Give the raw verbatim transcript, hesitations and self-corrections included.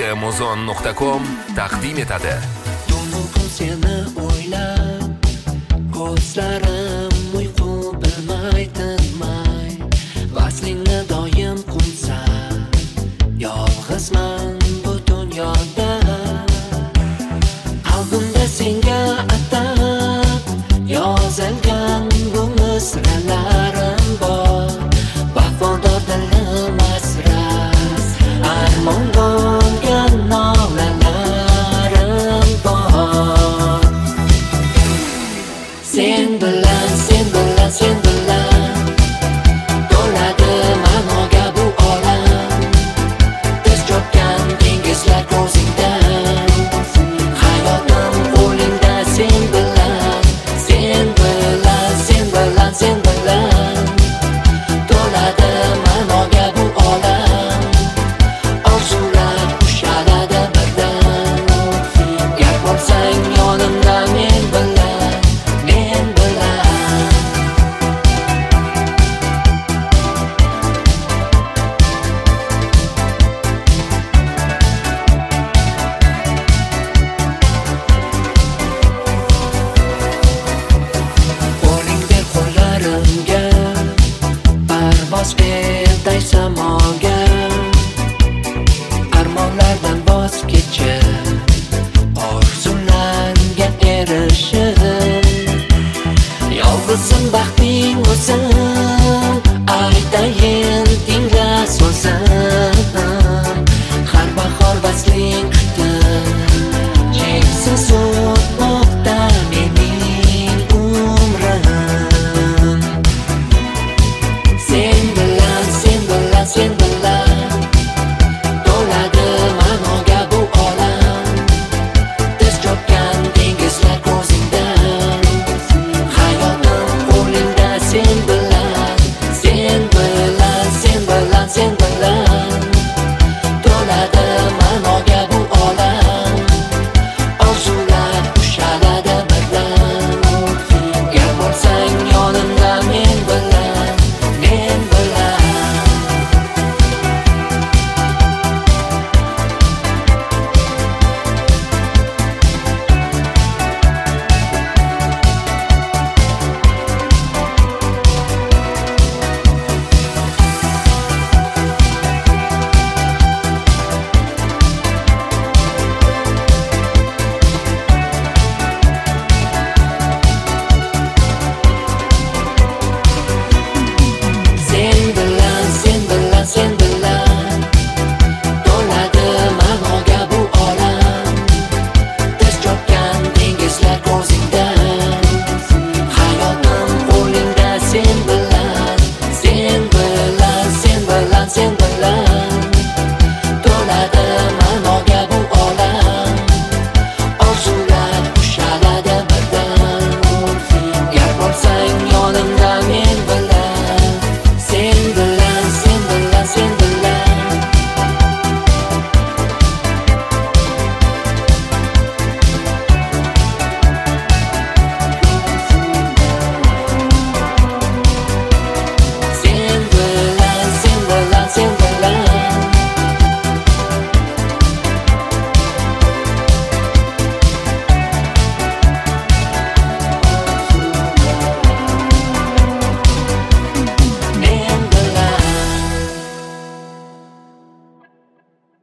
amazon nuqta com taqdim etadi. Tunu seni o'ylab, ko'zlarim uyqu bilmay tinmay, vaslingni doim qumsa, yolg'izman bu dunyoda. Qalbimda senga atab yozilgan bu misralarim bor, vafodor dilim asrar, armon bo'lgan nolalarim bor. Sen bilan, sen bilan, sen bilan to'ladi ma'noga bu olam. Biz cho'kkan dengizlar ko'zingdan, hayotim qo'lingda. Sen bilan, sen bilan, sen bilan, sen bilan to'ladi ma'noga bu olam. Orzular ushaladi birdan, gar bo'lsang yonimda men bilan, men bilan. Qo'ling ber qo'llarimga, parvoz berday samoga. Armonlardan voz kechib, orzularga erish